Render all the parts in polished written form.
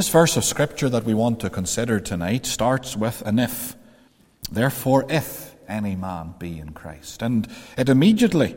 This verse of Scripture that we want to consider tonight starts with an if. Therefore, if any man be in Christ. And it immediately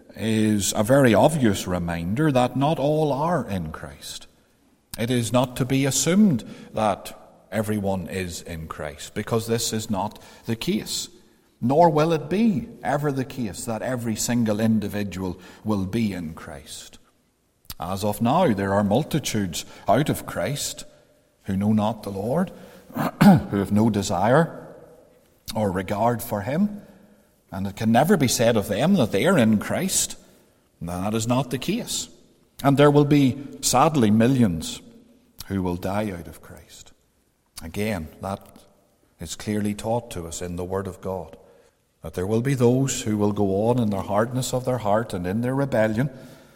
is a very obvious reminder that not all are in Christ. It is not to be assumed that everyone is in Christ, because this is not the case. Nor will it be ever the case that every single individual will be in Christ. As of now, there are multitudes out of Christ who know not the Lord, who have no desire or regard for him, and it can never be said of them that they are in Christ. That is not the case. And there will be, sadly, millions who will die out of Christ. Again, that is clearly taught to us in the Word of God, that there will be those who will go on in their hardness of their heart and in their rebellion,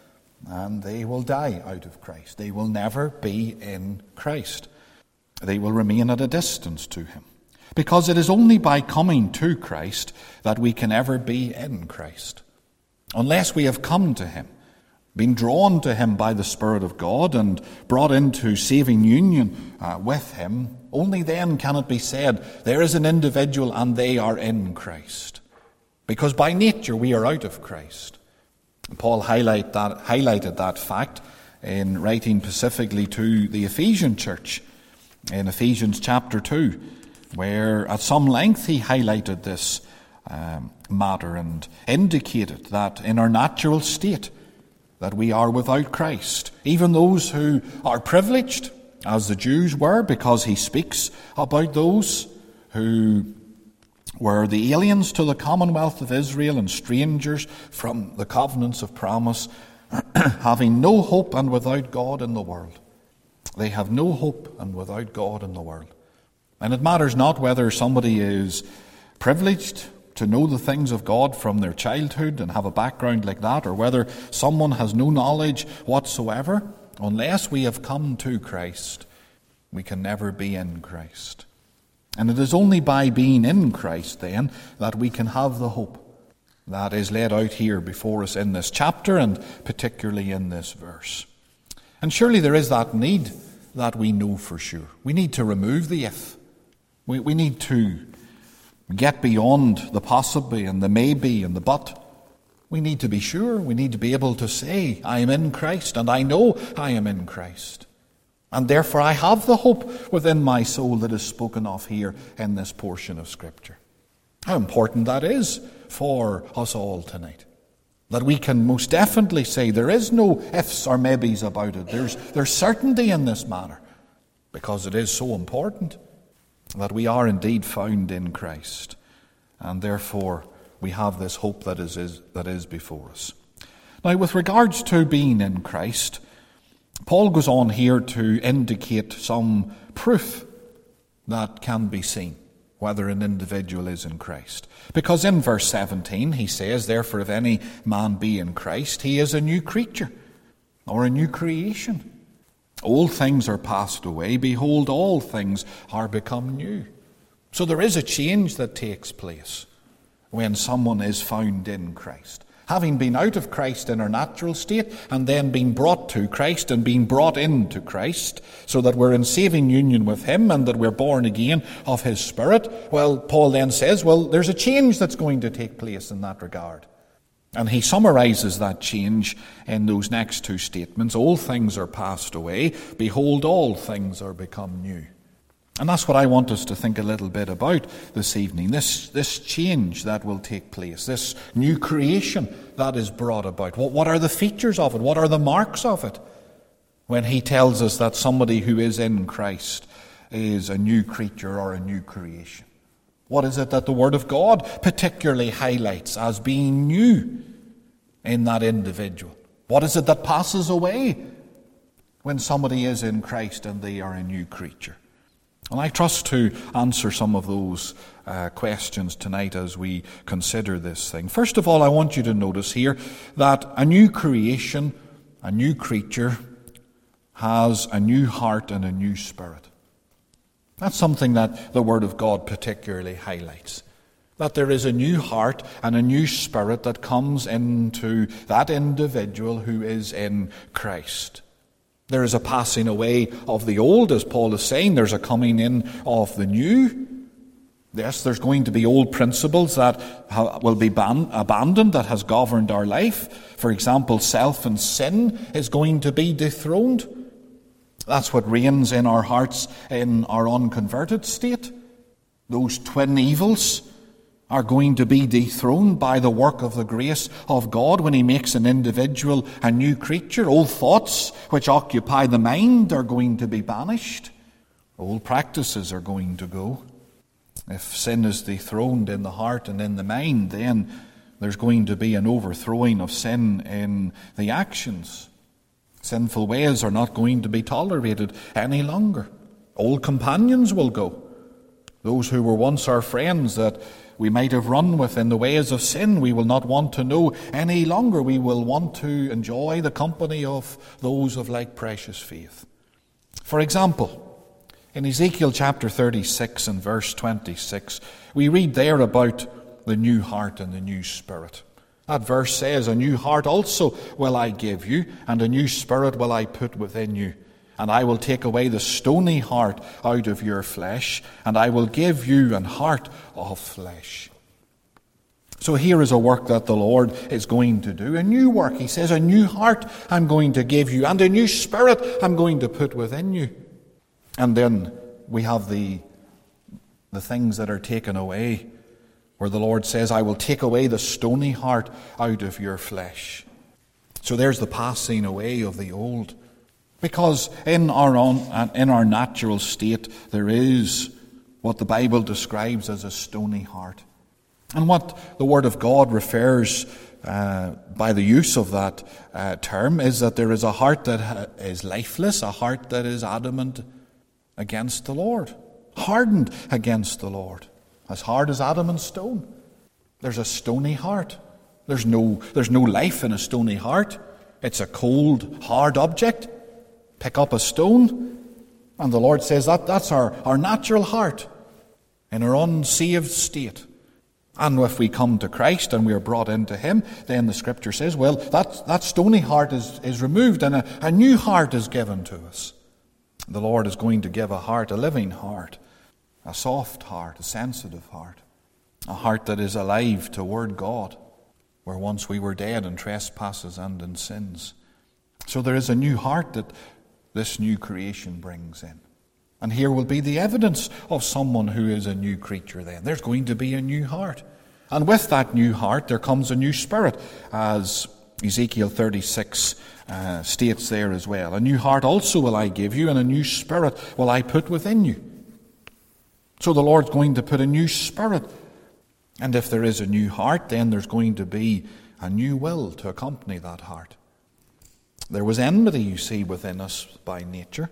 and they will die out of Christ. They will never be in Christ. They will remain at a distance to him. Because it is only by coming to Christ that we can ever be in Christ. Unless we have come to him, been drawn to him by the Spirit of God and brought into saving union with him, only then can it be said there is an individual and they are in Christ. Because by nature we are out of Christ. Paul highlighted that fact in writing specifically to the Ephesian church in Ephesians chapter 2, where at some length he highlighted this matter and indicated that in our natural state that we are without Christ. Even those who are privileged, as the Jews were, because he speaks about those who were the aliens to the commonwealth of Israel and strangers from the covenants of promise, having no hope and without God in the world. They have no hope and without God in the world. And it matters not whether somebody is privileged to know the things of God from their childhood and have a background like that, or whether someone has no knowledge whatsoever. Unless we have come to Christ, we can never be in Christ. And it is only by being in Christ, then, that we can have the hope that is laid out here before us in this chapter, and particularly in this verse. And surely there is that need that we know for sure. We need to remove the if. We need to get beyond the possibly and the maybe and the but. We need to be sure. We need to be able to say, I am in Christ, and I know I am in Christ. And therefore I have the hope within my soul that is spoken of here in this portion of Scripture. How important that is for us all tonight. That we can most definitely say there is no ifs or maybes about it. There's certainty in this matter, because it is so important that we are indeed found in Christ. And therefore we have this hope that is before us. Now, with regards to being in Christ, Paul goes on here to indicate some proof that can be seen whether an individual is in Christ. Because in verse 17 he says, therefore if any man be in Christ, he is a new creature or a new creation. Old things are passed away. Behold, all things are become new. So there is a change that takes place when someone is found in Christ. Having been out of Christ in our natural state and then being brought to Christ and being brought into Christ so that we're in saving union with him and that we're born again of his Spirit, well, Paul then says, well, there's a change that's going to take place in that regard. And he summarizes that change in those next two statements. Old things are passed away. Behold, all things are become new. And that's what I want us to think a little bit about this evening. This change that will take place, this new creation that is brought about. What are the features of it? What are the marks of it? When he tells us that somebody who is in Christ is a new creature or a new creation. What is it that the Word of God particularly highlights as being new in that individual? What is it that passes away when somebody is in Christ and they are a new creature? And I trust to answer some of those questions tonight as we consider this thing. First of all, I want you to notice here that a new creation, a new creature, has a new heart and a new spirit. That's something that the Word of God particularly highlights. That there is a new heart and a new spirit that comes into that individual who is in Christ. There is a passing away of the old, as Paul is saying. There's a coming in of the new. Yes, there's going to be old principles that will be abandoned, that has governed our life. For example, self and sin is going to be dethroned. That's what reigns in our hearts in our unconverted state. Those twin evils are going to be dethroned by the work of the grace of God when He makes an individual a new creature. Old thoughts which occupy the mind are going to be banished. Old practices are going to go. If sin is dethroned in the heart and in the mind, then there's going to be an overthrowing of sin in the actions. Sinful ways are not going to be tolerated any longer. Old companions will go. Those who were once our friends that we might have run with in the ways of sin, we will not want to know any longer. We will want to enjoy the company of those of like precious faith. For example, in Ezekiel chapter 36 and verse 26, we read there about the new heart and the new spirit. That verse says, "A new heart also will I give you, and a new spirit will I put within you. And I will take away the stony heart out of your flesh, and I will give you an heart of flesh." So here is a work that the Lord is going to do. A new work. He says, a new heart I'm going to give you, and a new spirit I'm going to put within you. And then we have the things that are taken away, where the Lord says, I will take away the stony heart out of your flesh. So there's the passing away of the old. Because in our natural state, there is what the Bible describes as a stony heart. And what the Word of God refers by the use of that term is that there is a heart that is lifeless, a heart that is adamant against the Lord, hardened against the Lord, as hard as adamant stone. There's a stony heart. There's no life in a stony heart. It's a cold, hard object. Pick up a stone, and the Lord says that's our natural heart in our unsaved state. And if we come to Christ and we are brought into Him, then the Scripture says, well, that stony heart is removed and a new heart is given to us. The Lord is going to give a heart, a living heart, a soft heart, a sensitive heart, a heart that is alive toward God, where once we were dead in trespasses and in sins. So there is a new heart that this new creation brings in. And here will be the evidence of someone who is a new creature then. There's going to be a new heart. And with that new heart, there comes a new spirit, as Ezekiel 36 states there as well. A new heart also will I give you, and a new spirit will I put within you. So the Lord's going to put a new spirit. And if there is a new heart, then there's going to be a new will to accompany that heart. There was enmity, you see, within us by nature.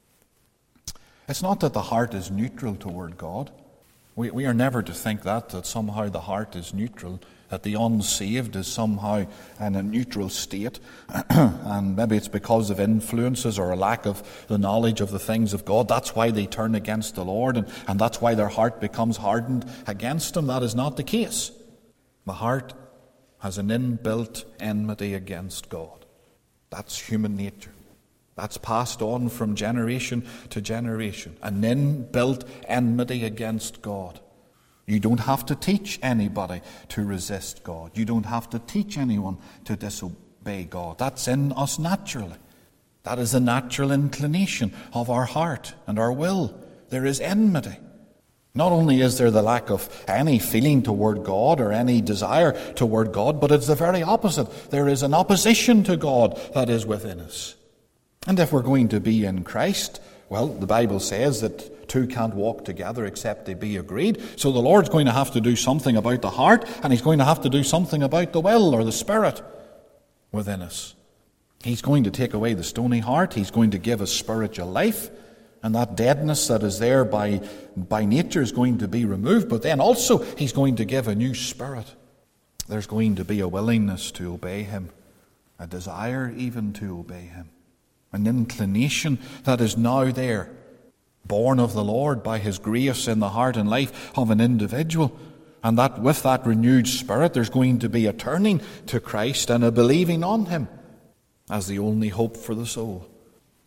It's not that the heart is neutral toward God. We are never to think that somehow the heart is neutral, that the unsaved is somehow in a neutral state, and maybe it's because of influences or a lack of the knowledge of the things of God. That's why they turn against the Lord, and that's why their heart becomes hardened against Him. That is not the case. The heart has an inbuilt enmity against God. That's human nature. That's passed on from generation to generation. An inbuilt enmity against God. You don't have to teach anybody to resist God. You don't have to teach anyone to disobey God. That's in us naturally. That is the natural inclination of our heart and our will. There is enmity. Not only is there the lack of any feeling toward God or any desire toward God, but it's the very opposite. There is an opposition to God that is within us. And if we're going to be in Christ, well, the Bible says that two can't walk together except they be agreed. So the Lord's going to have to do something about the heart, and He's going to have to do something about the will or the spirit within us. He's going to take away the stony heart. He's going to give us spiritual life. And that deadness that is there by nature is going to be removed. But then also He's going to give a new spirit. There's going to be a willingness to obey Him, a desire even to obey Him, an inclination that is now there, born of the Lord by His grace in the heart and life of an individual. And that with that renewed spirit, there's going to be a turning to Christ and a believing on Him as the only hope for the soul.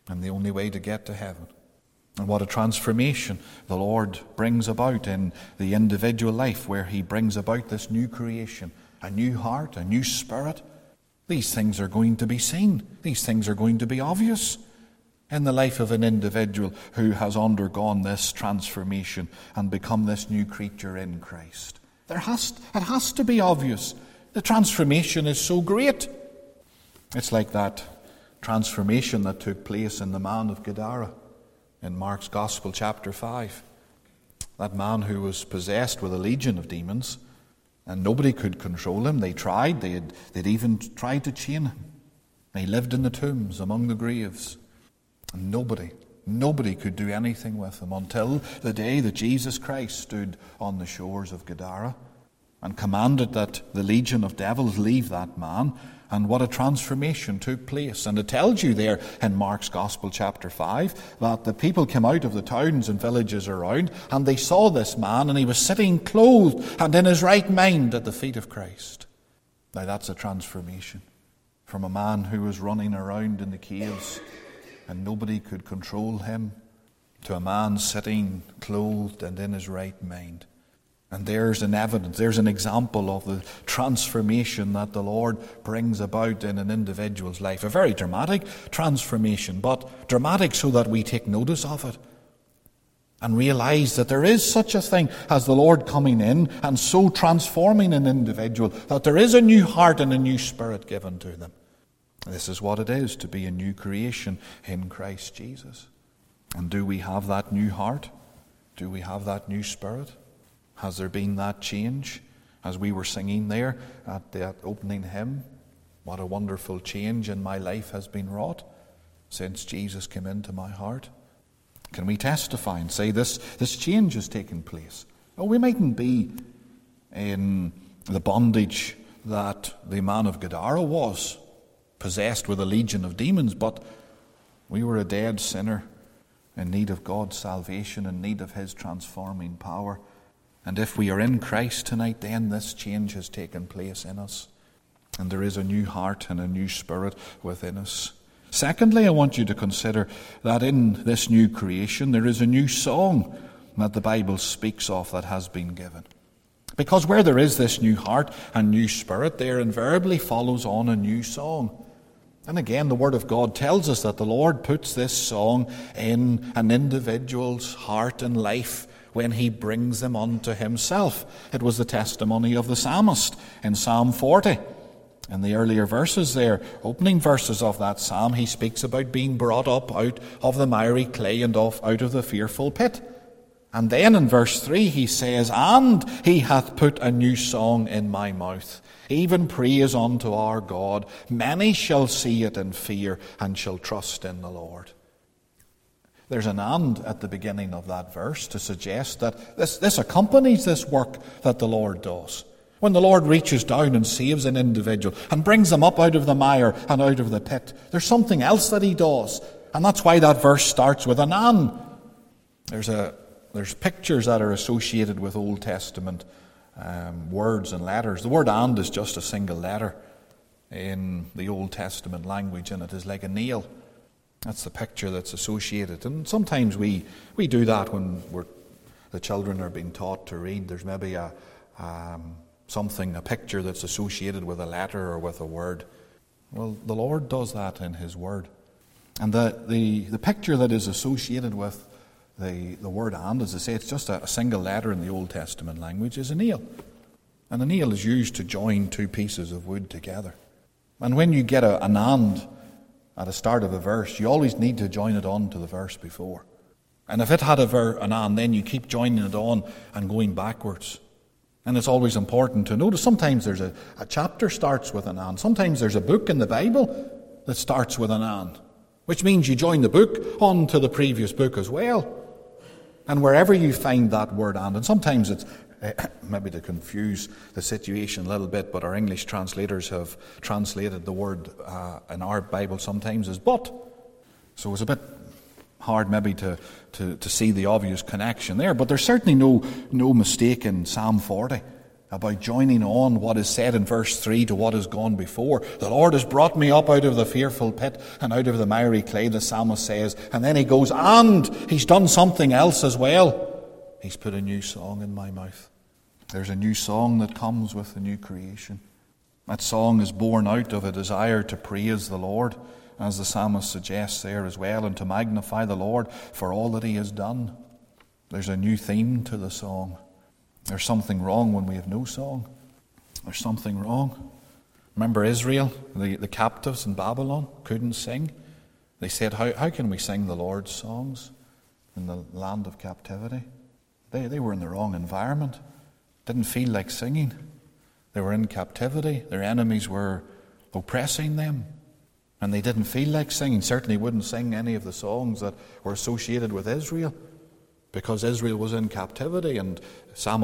and the only way to get to heaven. And what a transformation the Lord brings about in the individual life, where he brings about this new creation, a new heart, a new spirit. These things are going to be seen. These things are going to be obvious in the life of an individual who has undergone this transformation and become this new creature in Christ. It has to be obvious. The transformation is so great. It's like that transformation that took place in the man of Gadara in Mark's Gospel, chapter 5. That man who was possessed with a legion of demons, and nobody could control him. They tried. They'd even tried to chain him. And he lived in the tombs among the graves. And nobody could do anything with him until the day that Jesus Christ stood on the shores of Gadara and commanded that the legion of devils leave that man. And what a transformation took place. And it tells you there in Mark's Gospel, chapter 5, that the people came out of the towns and villages around, and they saw this man, and he was sitting clothed and in his right mind at the feet of Christ. Now that's a transformation from a man who was running around in the caves and nobody could control him, to a man sitting clothed and in his right mind. And there's an evidence, there's an example of the transformation that the Lord brings about in an individual's life. A very dramatic transformation, but dramatic so that we take notice of it and realize that there is such a thing as the Lord coming in and so transforming an individual that there is a new heart and a new spirit given to them. This is what it is to be a new creation in Christ Jesus. And do we have that new heart? Do we have that new spirit? Has there been that change as we were singing there at that opening hymn? What a wonderful change in my life has been wrought since Jesus came into my heart. Can we testify and say this change has taken place? Oh, we mightn't be in the bondage that the man of Gadara was, possessed with a legion of demons, but we were a dead sinner in need of God's salvation, in need of his transforming power. And if we are in Christ tonight, then this change has taken place in us. And there is a new heart and a new spirit within us. Secondly, I want you to consider that in this new creation, there is a new song that the Bible speaks of that has been given. Because where there is this new heart and new spirit, there invariably follows on a new song. And again, the Word of God tells us that the Lord puts this song in an individual's heart and life when he brings them unto himself. It was the testimony of the psalmist in Psalm 40. In the earlier verses there, opening verses of that psalm, he speaks about being brought up out of the miry clay and out of the fearful pit. And then in verse 3 he says, "And he hath put a new song in my mouth, even praise unto our God. Many shall see it and fear, and shall trust in the Lord." There's an "and" at the beginning of that verse to suggest that this accompanies this work that the Lord does. When the Lord reaches down and saves an individual and brings them up out of the mire and out of the pit, there's something else that he does. And that's why that verse starts with an "and." There's pictures that are associated with Old Testament words and letters. The word "and" is just a single letter in the Old Testament language, and it is like a nail. That's the picture that's associated. And sometimes we do that when the children are being taught to read. There's maybe a picture that's associated with a letter or with a word. Well, the Lord does that in his word. And the picture that is associated with the word "and," as I say, it's just a single letter in the Old Testament language, is a nail. And a nail is used to join two pieces of wood together. And when you get an "and" at the start of a verse, you always need to join it on to the verse before. And if it had an "and," then you keep joining it on and going backwards. And it's always important to notice sometimes there's a chapter starts with an "and." Sometimes there's a book in the Bible that starts with an "and," which means you join the book on to the previous book as well. And wherever you find that word "and," and sometimes it's maybe to confuse the situation a little bit, but our English translators have translated the word in our Bible sometimes as "but." So it's a bit hard maybe to see the obvious connection there. But there's certainly no mistake in Psalm 40 about joining on what is said in verse 3 to what has gone before. The Lord has brought me up out of the fearful pit and out of the miry clay, the psalmist says. And then he goes, and he's done something else as well. He's put a new song in my mouth. There's a new song that comes with the new creation. That song is born out of a desire to praise the Lord, as the psalmist suggests there as well, and to magnify the Lord for all that he has done. There's a new theme to the song. There's something wrong when we have no song. There's something wrong. Remember Israel, the captives in Babylon, couldn't sing. They said, how can we sing the Lord's songs in the land of captivity? They were in the wrong environment. Didn't feel like singing. They were in captivity. Their enemies were oppressing them. And they didn't feel like singing. Certainly wouldn't sing any of the songs that were associated with Israel, because Israel was in captivity. And Psalm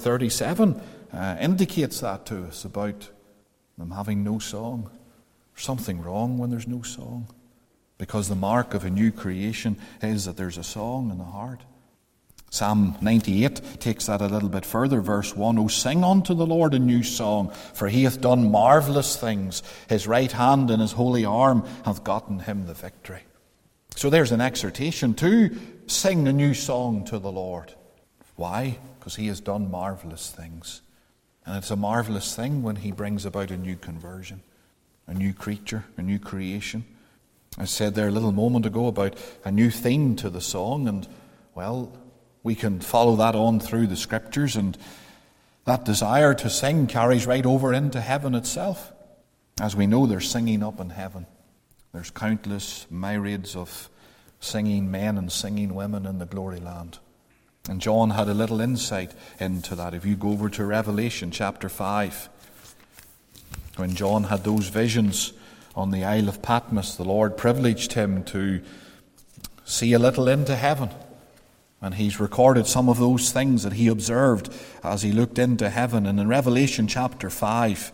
137 indicates that to us about them having no song. There's something wrong when there's no song, because the mark of a new creation is that there's a song in the heart. Psalm 98 takes that a little bit further. Verse 1, O sing unto the Lord a new song, for he hath done marvellous things. His right hand and his holy arm hath gotten him the victory. So there's an exhortation to sing a new song to the Lord. Why? Because he has done marvellous things. And it's a marvellous thing when he brings about a new conversion, a new creature, a new creation. I said there a little moment ago about a new theme to the song, and, well, we can follow that on through the Scriptures, and that desire to sing carries right over into heaven itself. As we know, there's singing up in heaven. There's countless myriads of singing men and singing women in the glory land. And John had a little insight into that. If you go over to Revelation chapter 5, when John had those visions on the Isle of Patmos, the Lord privileged him to see a little into heaven. And he's recorded some of those things that he observed as he looked into heaven. And in Revelation chapter 5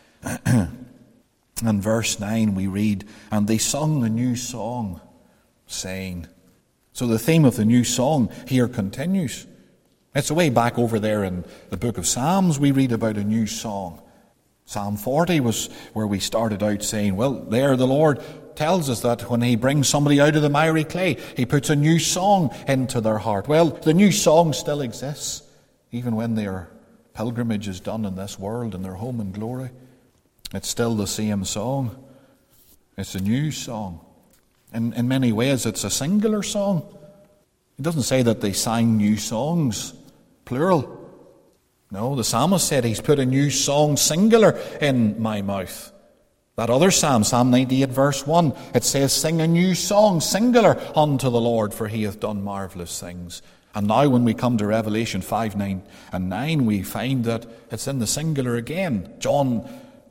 and verse 9 we read, And they sung a new song, saying. So the theme of the new song here continues. It's way back over there in the book of Psalms we read about a new song. Psalm 40 was where we started out saying, well, there the Lord tells us that when he brings somebody out of the miry clay, he puts a new song into their heart. Well, the new song still exists, even when their pilgrimage is done in this world and their home in glory. It's still the same song. It's a new song. In many ways, it's a singular song. It doesn't say that they sang new songs, plural. No, the psalmist said he's put a new song, singular, in my mouth. That other psalm, Psalm 98 verse 1, it says, Sing a new song, singular, unto the Lord, for he hath done marvellous things. And now when we come to Revelation 5, 9 and 9, we find that it's in the singular again. John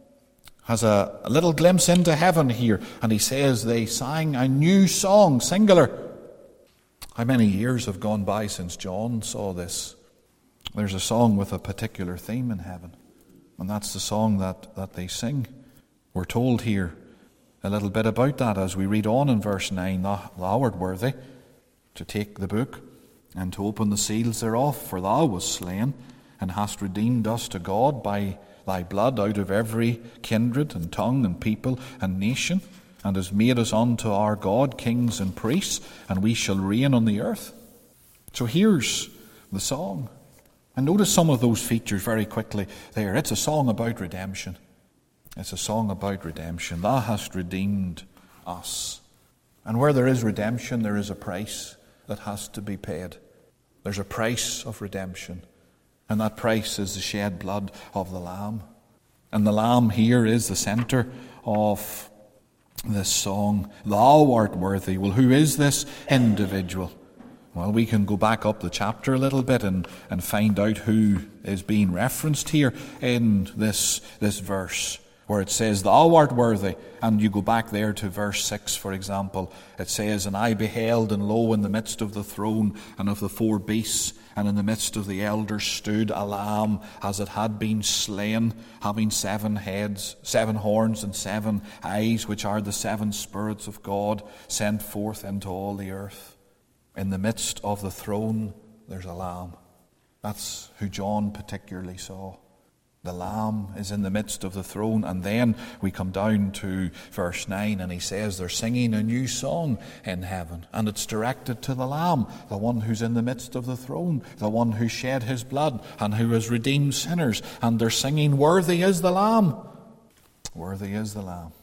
has a little glimpse into heaven here, and he says they sang a new song, singular. How many years have gone by since John saw this? There's a song with a particular theme in heaven, and that's the song that they sing. We're told here a little bit about that as we read on in verse 9. Thou art worthy to take the book and to open the seals thereof, for thou wast slain, and hast redeemed us to God by thy blood out of every kindred and tongue and people and nation, and hast made us unto our God kings and priests, and we shall reign on the earth. So here's the song. And notice some of those features very quickly there. It's a song about redemption. It's a song about redemption. Thou hast redeemed us. And where there is redemption, there is a price that has to be paid. There's a price of redemption. And that price is the shed blood of the Lamb. And the Lamb here is the centre of this song. Thou art worthy. Well, who is this individual? Well, we can go back up the chapter a little bit and find out who is being referenced here in this verse, where it says, Thou art worthy. And you go back there to verse 6, for example. It says, And I beheld, and lo, in the midst of the throne and of the four beasts, and in the midst of the elders stood a lamb, as it had been slain, having 7 heads, 7 horns, and 7 eyes, which are the 7 spirits of God, sent forth into all the earth. In the midst of the throne, there's a lamb. That's who John particularly saw. The Lamb is in the midst of the throne. And then we come down to verse 9, and he says they're singing a new song in heaven. And it's directed to the Lamb, the one who's in the midst of the throne, the one who shed his blood and who has redeemed sinners. And they're singing, "Worthy is the Lamb. Worthy is the Lamb."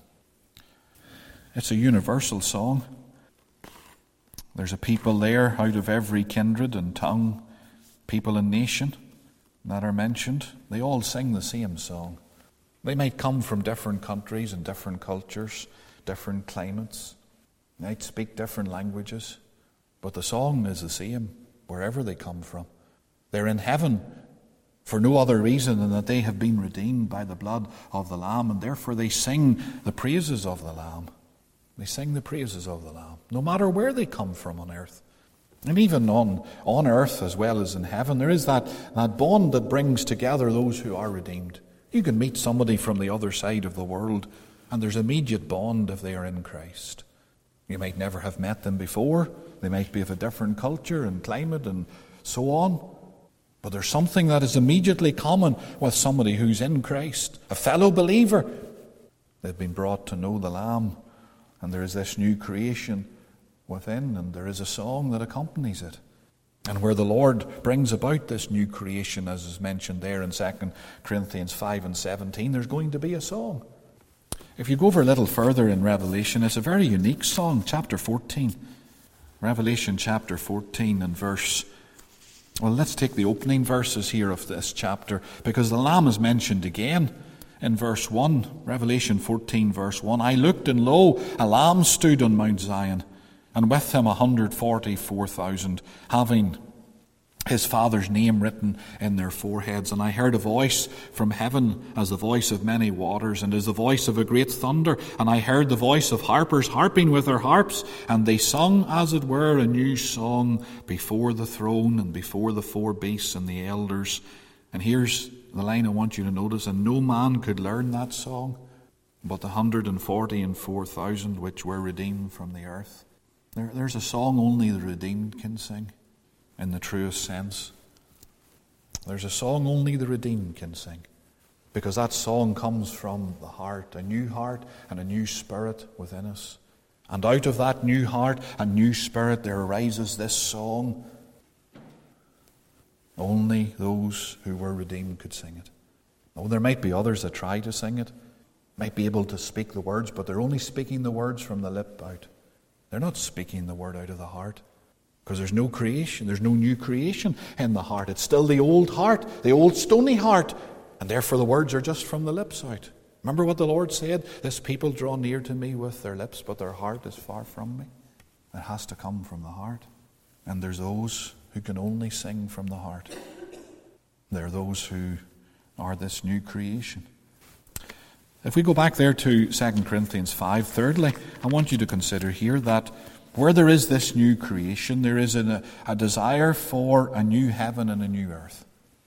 It's a universal song. There's a people there out of every kindred and tongue, people and nation that are mentioned. They all sing the same song. They might come from different countries and different cultures, different climates. They might speak different languages, but the song is the same wherever they come from. They're in heaven for no other reason than that they have been redeemed by the blood of the Lamb, and therefore they sing the praises of the Lamb. They sing the praises of the Lamb, no matter where they come from on earth. And even on earth as well as in heaven, there is that bond that brings together those who are redeemed. You can meet somebody from the other side of the world, and there's immediate bond if they are in Christ. You might never have met them before. They might be of a different culture and climate and so on. But there's something that is immediately common with somebody who's in Christ, a fellow believer. They've been brought to know the Lamb, and there is this new creation within, and there is a song that accompanies it. And where the Lord brings about this new creation, as is mentioned there in 2 Corinthians 5 and 17, there's going to be a song. If you go over a little further in Revelation, it's a very unique song, chapter 14. Revelation chapter 14 and verse... Well, let's take the opening verses here of this chapter, because the Lamb is mentioned again in verse 1. Revelation 14 verse 1. "I looked, and lo, a Lamb stood on Mount Zion, and with him 144,000, having his Father's name written in their foreheads. And I heard a voice from heaven as the voice of many waters, and as the voice of a great thunder. And I heard the voice of harpers harping with their harps, and they sung, as it were, a new song before the throne and before the four beasts and the elders." And here's the line I want you to notice: "And no man could learn that song but the 144,000 which were redeemed from the earth." There's a song only the redeemed can sing, in the truest sense. There's a song only the redeemed can sing, because that song comes from the heart, a new heart and a new spirit within us. And out of that new heart and new spirit there arises this song. Only those who were redeemed could sing it. Oh, there might be others that try to sing it, might be able to speak the words, but they're only speaking the words from the lip out. They're not speaking the word out of the heart, because there's no creation, there's no new creation in the heart. It's still the old heart, the old stony heart, and therefore the words are just from the lips out. Remember what the Lord said? "This people draw near to me with their lips, but their heart is far from me." It has to come from the heart. And there's those who can only sing from the heart. They're those who are this new creation. If we go back there to 2 Corinthians 5, thirdly, I want you to consider here that where there is this new creation, there is a desire for a new heaven and a new earth.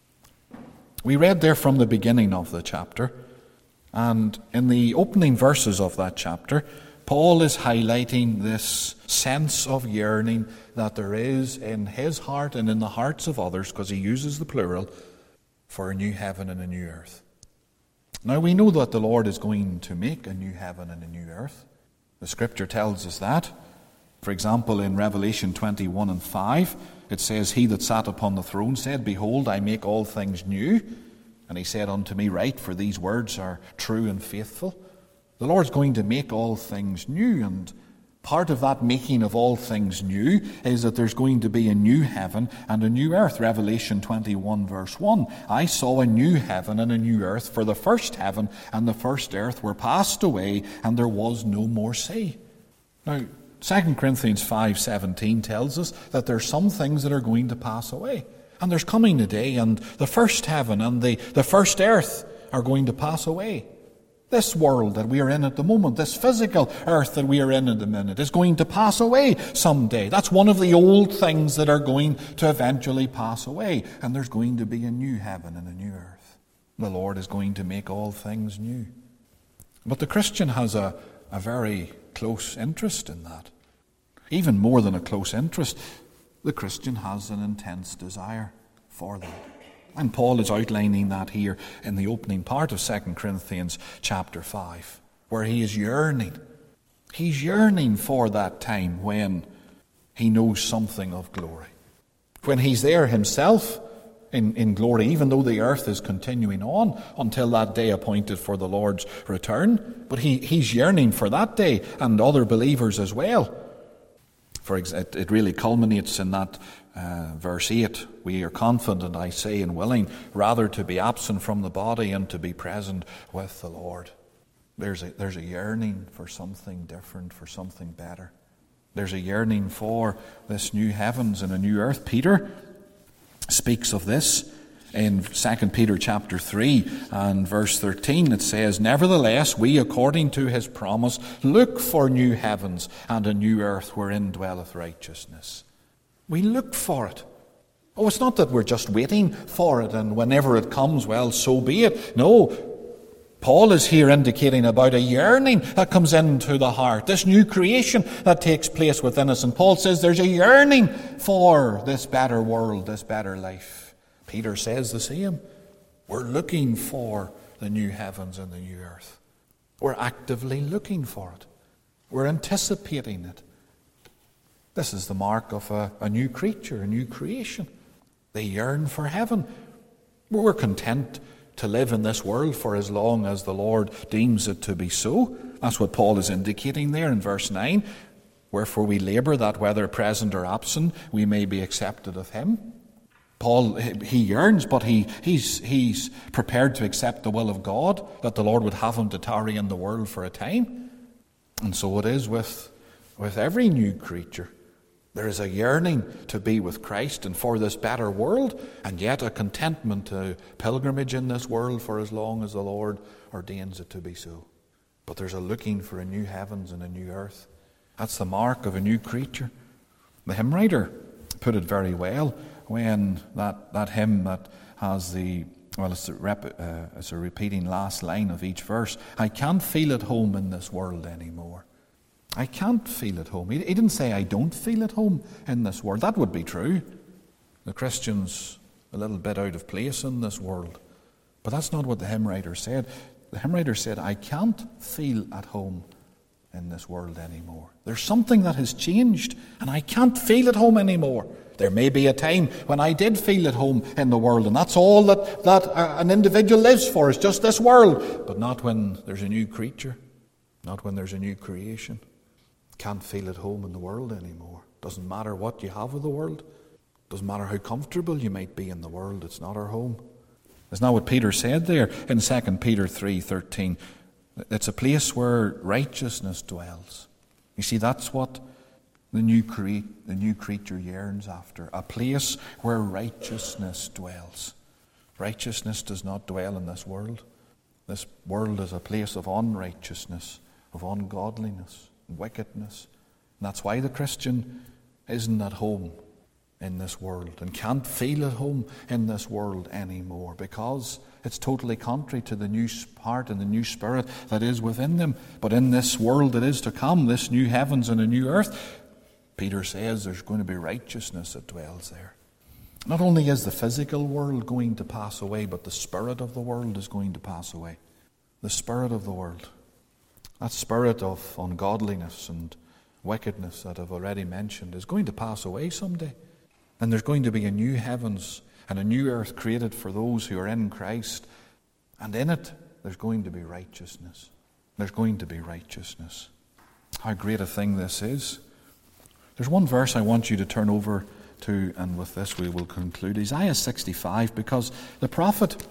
We read there from the beginning of the chapter, and in the opening verses of that chapter, Paul is highlighting this sense of yearning that there is in his heart and in the hearts of others, because he uses the plural, for a new heaven and a new earth. Now we know that the Lord is going to make a new heaven and a new earth. The Scripture tells us that. For example, in Revelation 21 and 5, it says, "He that sat upon the throne said, Behold, I make all things new. And he said unto me, Write, for these words are true and faithful." The Lord's going to make all things new, and part of that making of all things new is that there's going to be a new heaven and a new earth. Revelation 21 verse 1, "I saw a new heaven and a new earth, for the first heaven and the first earth were passed away, and there was no more sea." Now, 2 Corinthians 5:17 tells us that there's some things that are going to pass away. And there's coming a day, and the first heaven and the first earth are going to pass away. This world that we are in at the moment, this physical earth that we are in at the minute, is going to pass away someday. That's one of the old things that are going to eventually pass away. And there's going to be a new heaven and a new earth. The Lord is going to make all things new. But the Christian has a very close interest in that. Even more than a close interest, the Christian has an intense desire for that. And Paul is outlining that here in the opening part of 2 Corinthians chapter 5, where he is yearning. He's yearning for that time when he knows something of glory. When he's there himself in glory, even though the earth is continuing on until that day appointed for the Lord's return. But he's yearning for that day, and other believers as well. It really culminates in that verse 8. We are confident, I say, and willing rather to be absent from the body and to be present with the Lord. There's a yearning for something different, for something better. There's a yearning for this new heavens and a new earth. Peter speaks of this in 2 Peter chapter 3 and verse 13. It says, "Nevertheless, we, according to his promise, look for new heavens and a new earth wherein dwelleth righteousness." We look for it. Oh, it's not that we're just waiting for it and whenever it comes, well, so be it. No, Paul is here indicating about a yearning that comes into the heart, this new creation that takes place within us. And Paul says there's a yearning for this better world, this better life. Peter says the same. We're looking for the new heavens and the new earth. We're actively looking for it. We're anticipating it. This is the mark of a new creature, a new creation. They yearn for heaven. We're content to live in this world for as long as the Lord deems it to be so. That's what Paul is indicating there in verse 9. "Wherefore we labour that whether present or absent, we may be accepted of him." Paul, he yearns, but he's prepared to accept the will of God, that the Lord would have him to tarry in the world for a time. And so it is with every new creature. There is a yearning to be with Christ and for this better world, and yet a contentment to pilgrimage in this world for as long as the Lord ordains it to be so. But there's a looking for a new heavens and a new earth. That's the mark of a new creature. The hymn writer put it very well when that hymn that has it's a repeating last line of each verse. "I can't feel at home in this world anymore." I can't feel at home. He didn't say, "I don't feel at home in this world." That would be true. The Christian's a little bit out of place in this world. But that's not what the hymn writer said. The hymn writer said, "I can't feel at home in this world anymore. There's something that has changed, and I can't feel at home anymore. There may be a time when I did feel at home in the world, and that's all that an individual lives for, is just this world. But not when there's a new creature, not when there's a new creation. Can't feel at home in the world anymore. Doesn't matter what you have of the world. Doesn't matter how comfortable you might be in the world. It's not our home." Isn't that what Peter said there in 2 Peter 3:13? It's a place where righteousness dwells. You see, that's what the new creature yearns after. A place where righteousness dwells. Righteousness does not dwell in this world. This world is a place of unrighteousness, of ungodliness, wickedness. And that's why the Christian isn't at home in this world and can't feel at home in this world anymore, because it's totally contrary to the new heart and the new spirit that is within them. But in this world that is to come, this new heavens and a new earth, Peter says there's going to be righteousness that dwells there. Not only is the physical world going to pass away, but the spirit of the world is going to pass away. The spirit of the world. That spirit of ungodliness and wickedness that I've already mentioned is going to pass away someday. And there's going to be a new heavens and a new earth created for those who are in Christ. And in it, there's going to be righteousness. There's going to be righteousness. How great a thing this is. There's one verse I want you to turn over to, and with this we will conclude. Isaiah 65, because the prophet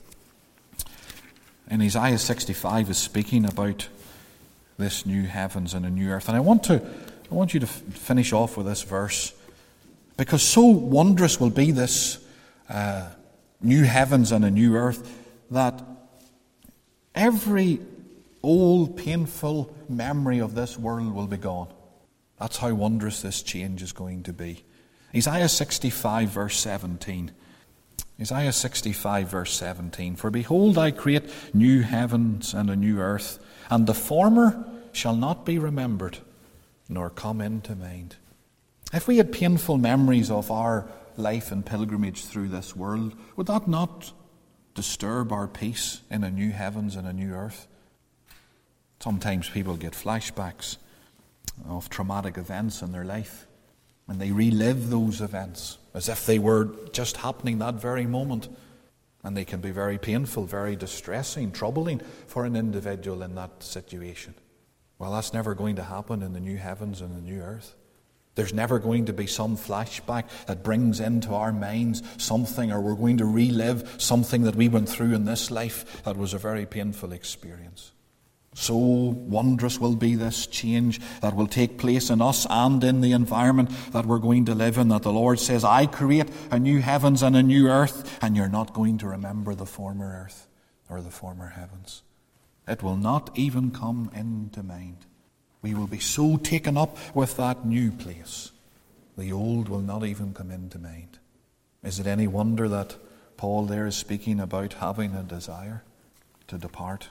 in Isaiah 65 is speaking about this new heavens and a new earth. And I want you to finish off with this verse, because so wondrous will be this new heavens and a new earth that every old painful memory of this world will be gone. That's how wondrous this change is going to be. Isaiah 65 verse 17. Isaiah 65 verse 17. "For behold, I create new heavens and a new earth, and the former shall not be remembered, nor come into mind." If we had painful memories of our life and pilgrimage through this world, would that not disturb our peace in a new heavens and a new earth? Sometimes people get flashbacks of traumatic events in their life, and they relive those events as if they were just happening that very moment. And they can be very painful, very distressing, troubling for an individual in that situation. Well, that's never going to happen in the new heavens and the new earth. There's never going to be some flashback that brings into our minds something, or we're going to relive something that we went through in this life that was a very painful experience. So wondrous will be this change that will take place in us and in the environment that we're going to live in, that the Lord says, I create a new heavens and a new earth, and you're not going to remember the former earth or the former heavens. It will not even come into mind. We will be so taken up with that new place, the old will not even come into mind. Is it any wonder that Paul there is speaking about having a desire to depart?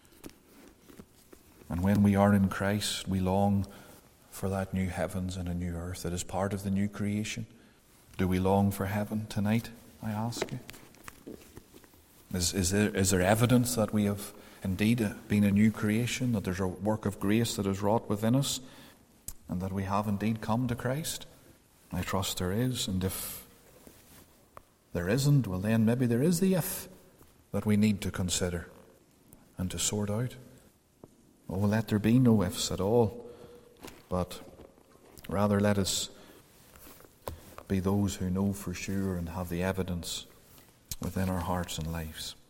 And when we are in Christ, we long for that new heavens and a new earth that is part of the new creation. Do we long for heaven tonight, I ask you? Is there evidence that we have indeed been a new creation, that there's a work of grace that is wrought within us, and that we have indeed come to Christ? I trust there is, and if there isn't, well then maybe there is the if that we need to consider and to sort out. Oh, let there be no ifs at all, but rather let us be those who know for sure and have the evidence within our hearts and lives.